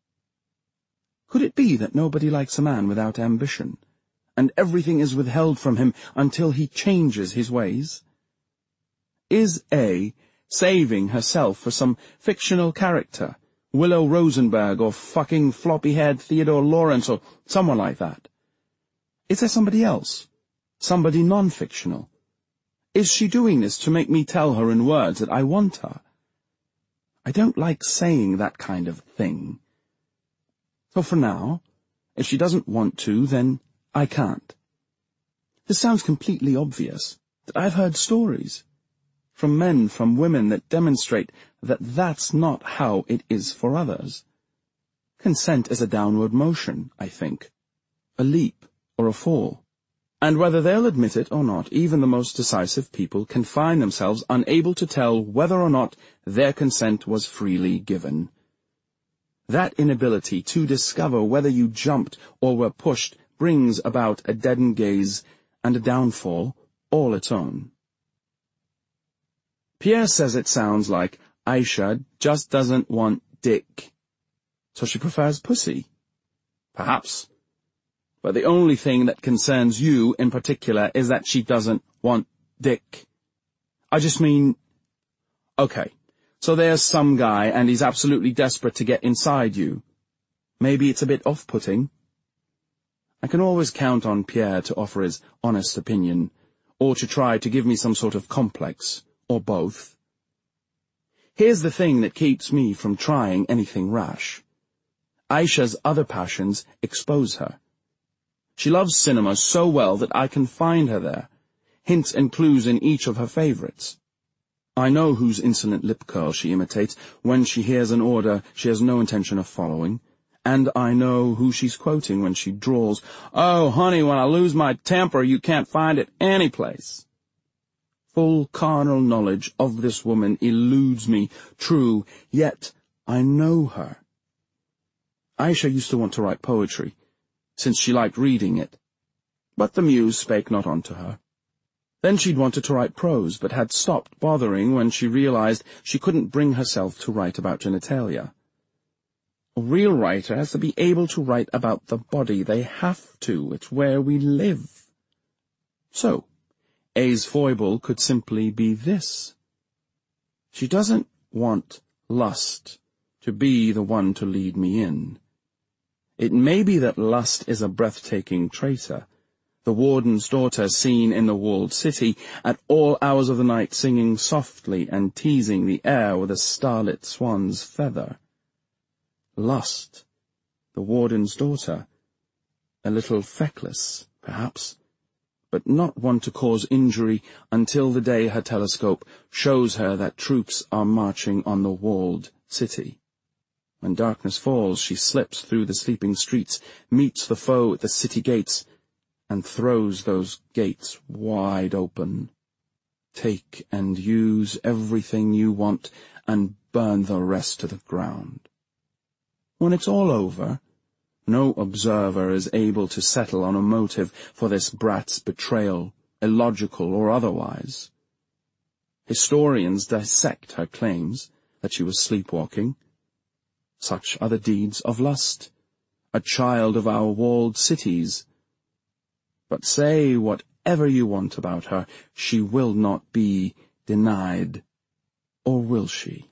Could it be that nobody likes a man without ambition, and everything is withheld from him until he changes his ways? Is A saving herself for some fictional character, Willow Rosenberg or fucking floppy-haired Theodore Lawrence or someone like that? Is there somebody else, somebody non-fictional? Is she doing this to make me tell her in words that I want her? I don't like saying that kind of thing. So for now, if she doesn't want to, then I can't. This sounds completely obvious, that I've heard stories from men, from women, that demonstrate that that's not how it is for others. Consent is a downward motion, I think, a leap or a fall. And whether they'll admit it or not, even the most decisive people can find themselves unable to tell whether or not their consent was freely given. That inability to discover whether you jumped or were pushed brings about a deadened gaze and a downfall all its own. Pierre says it sounds like Aisha just doesn't want dick, so she prefers pussy. Perhaps. But the only thing that concerns you in particular is that she doesn't want dick. I just mean, okay, so there's some guy and he's absolutely desperate to get inside you. Maybe it's a bit off-putting. I can always count on Pierre to offer his honest opinion, or to try to give me some sort of complex, or both. Here's the thing that keeps me from trying anything rash. Aisha's other passions expose her. She loves cinema so well that I can find her there, hints and clues in each of her favorites. I know whose insolent lip curl she imitates when she hears an order she has no intention of following, and I know who she's quoting when she drawls, "Oh, honey, when I lose my temper, you can't find it anyplace." Full carnal knowledge of this woman eludes me, true, yet I know her. Aisha used to want to write poetry, since she liked reading it, but the muse spake not unto her. Then she'd wanted to write prose, but had stopped bothering when she realized she couldn't bring herself to write about genitalia. A real writer has to be able to write about the body. They have to. It's where we live. So, A's foible could simply be this. She doesn't want lust to be the one to lead me in. It may be that lust is a breathtaking traitor, the warden's daughter seen in the walled city at all hours of the night singing softly and teasing the air with a starlit swan's feather. Lust, the warden's daughter, a little feckless, perhaps, but not one to cause injury until the day her telescope shows her that troops are marching on the walled city. When darkness falls, she slips through the sleeping streets, meets the foe at the city gates, and throws those gates wide open. Take and use everything you want, and burn the rest to the ground. When it's all over, no observer is able to settle on a motive for this brat's betrayal, illogical or otherwise. Historians dissect her claims, that she was sleepwalking. Such are the deeds of lust, a child of our walled cities. But say whatever you want about her, she will not be denied, or will she?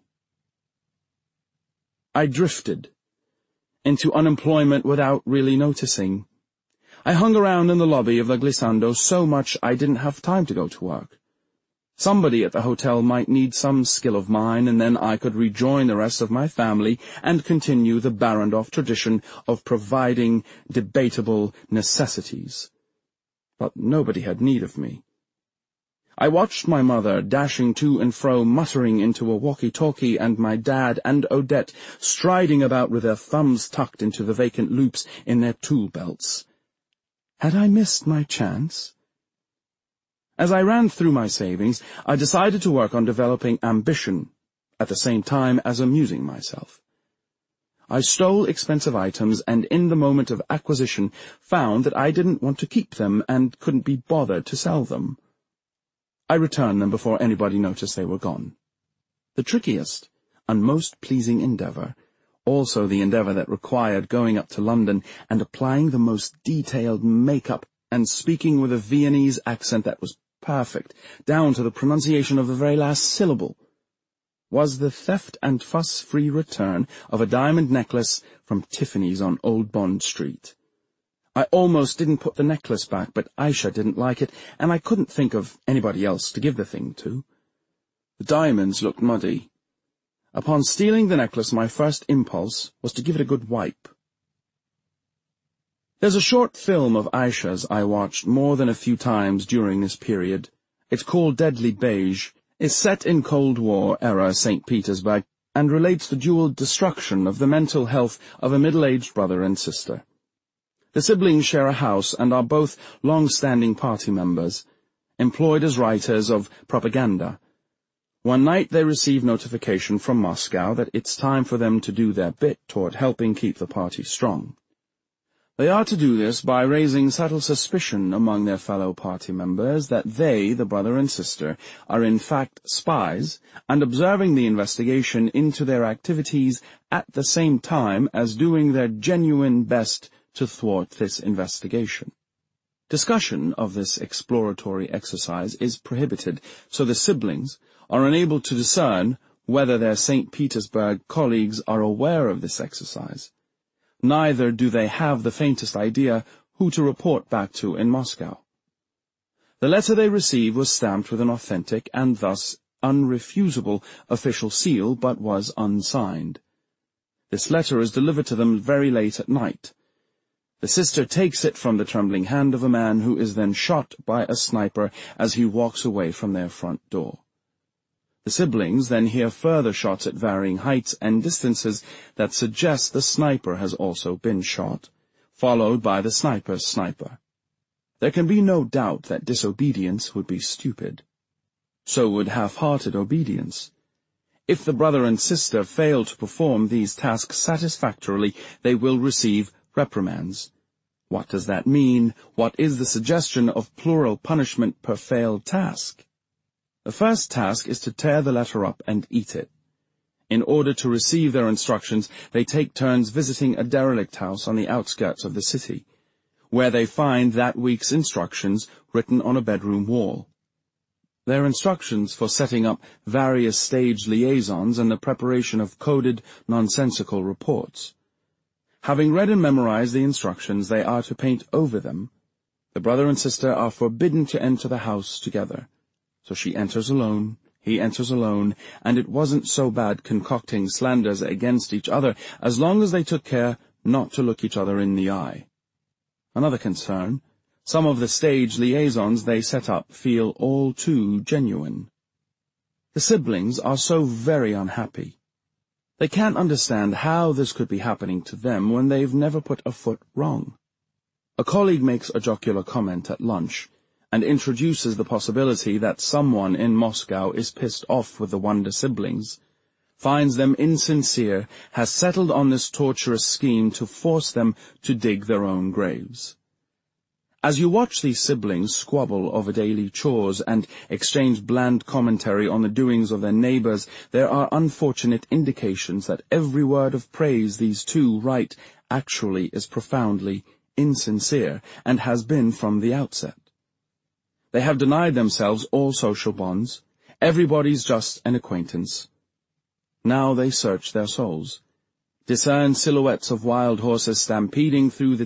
I drifted into unemployment without really noticing. I hung around in the lobby of the Glissando so much I didn't have time to go to work. Somebody at the hotel might need some skill of mine, and then I could rejoin the rest of my family and continue the Barrandov tradition of providing debatable necessities. But nobody had need of me. I watched my mother dashing to and fro, muttering into a walkie-talkie, and my dad and Odette striding about with their thumbs tucked into the vacant loops in their tool belts. Had I missed my chance? As I ran through my savings, I decided to work on developing ambition, at the same time as amusing myself. I stole expensive items, and in the moment of acquisition found that I didn't want to keep them and couldn't be bothered to sell them. I returned them before anybody noticed they were gone. The trickiest and most pleasing endeavour, also the endeavour that required going up to London and applying the most detailed make-up and speaking with a Viennese accent that was perfect, down to the pronunciation of the very last syllable, was the theft and fuss-free return of a diamond necklace from Tiffany's on Old Bond Street. I almost didn't put the necklace back, but Aisha didn't like it, and I couldn't think of anybody else to give the thing to. The diamonds looked muddy. Upon stealing the necklace, my first impulse was to give it a good wipe. There's a short film of Aisha's I watched more than a few times during this period. It's called Deadly Beige, is set in Cold War-era Saint Petersburg, and relates the dual destruction of the mental health of a middle-aged brother and sister. The siblings share a house and are both long-standing party members, employed as writers of propaganda. One night they receive notification from Moscow that it's time for them to do their bit toward helping keep the party strong. They are to do this by raising subtle suspicion among their fellow party members that they, the brother and sister, are in fact spies, and observing the investigation into their activities at the same time as doing their genuine best to thwart this investigation. Discussion of this exploratory exercise is prohibited, so the siblings are unable to discern whether their Saint Petersburg colleagues are aware of this exercise. Neither do they have the faintest idea who to report back to in Moscow. The letter they received was stamped with an authentic and thus unrefusable official seal, but was unsigned. This letter is delivered to them very late at night. The sister takes it from the trembling hand of a man who is then shot by a sniper as he walks away from their front door. The siblings then hear further shots at varying heights and distances that suggest the sniper has also been shot, followed by the sniper's sniper. There can be no doubt that disobedience would be stupid. So would half-hearted obedience. If the brother and sister fail to perform these tasks satisfactorily, they will receive reprimands. What does that mean? What is the suggestion of plural punishment per failed task? The first task is to tear the letter up and eat it. In order to receive their instructions, they take turns visiting a derelict house on the outskirts of the city, where they find that week's instructions written on a bedroom wall. Their instructions for setting up various stage liaisons and the preparation of coded, nonsensical reports. Having read and memorized the instructions, they are to paint over them. The brother and sister are forbidden to enter the house together. So she enters alone, he enters alone, and it wasn't so bad concocting slanders against each other, as long as they took care not to look each other in the eye. Another concern, some of the stage liaisons they set up feel all too genuine. The siblings are so very unhappy. They can't understand how this could be happening to them when they've never put a foot wrong. A colleague makes a jocular comment at lunch, and introduces the possibility that someone in Moscow is pissed off with the Wonder siblings, finds them insincere, has settled on this torturous scheme to force them to dig their own graves. As you watch these siblings squabble over daily chores and exchange bland commentary on the doings of their neighbors, there are unfortunate indications that every word of praise these two write actually is profoundly insincere, and has been from the outset. They have denied themselves all social bonds. Everybody's just an acquaintance. Now they search their souls, discern silhouettes of wild horses stampeding through the